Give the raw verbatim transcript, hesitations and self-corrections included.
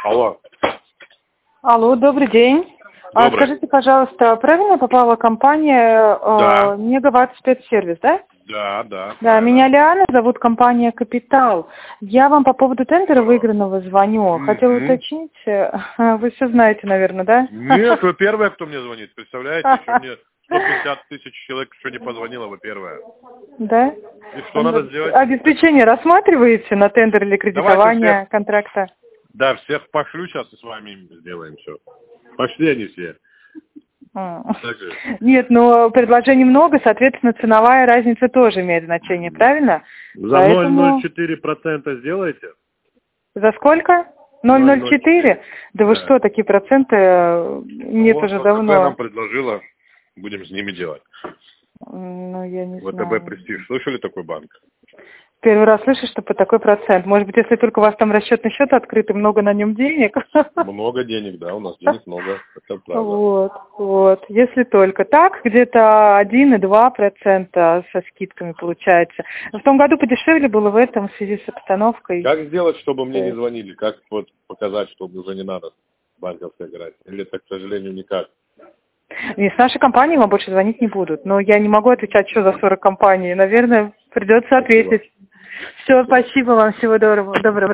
Алло. Алло, добрый день. А, Добрый. скажите, пожалуйста, правильно попала компания Да. э, Мегаватт спецсервис, да? Да, да. Да, правильно. меня Лиана зовут, компания «Капитал». Я вам по поводу тендера выигранного звоню. Хотела Мгм. уточнить, э, вы все знаете, наверное, да? Нет, вы первая, кто мне звонит. Представляете, еще мне сто пятьдесят тысяч человек еще не позвонило, вы первая. Да? И что надо сделать? Обеспечение рассматриваете на тендер или Давайте кредитование всех, контракта? да, всех пошлю сейчас и с вами сделаем все. Пошли они все. М. Так же. Нет, но предложений много, соответственно, ценовая разница тоже имеет значение, правильно? За ноль целых Поэтому четыре процента сделаете? за сколько? ноль ноль целых целых четыре? Да вы Да. что, такие проценты э, нет Вот уже ВТБ нам давно. предложила, будем с ними делать. М, Ну, я не ВТБ знаю. Престиж, слышали такой банк? Первый раз слышу, что по такой процент. Может быть, если только у вас там расчетный счет открыт и много на нем денег. Много денег, да, у нас денег много, это правда. Вот, вот. Если только так, где-то один и два процента со скидками получается. В том году подешевле было в этом в связи с обстановкой. Как сделать, чтобы мне не Э, звонили? Как вот показать, что уже не надо банковской играть? Или это, к сожалению, никак? Не, с нашей компанией вам больше звонить не будут. Но я не могу отвечать, что за сорок компаний. Наверное, придется Спасибо. ответить. Все, спасибо вам, всего доброго. доброго.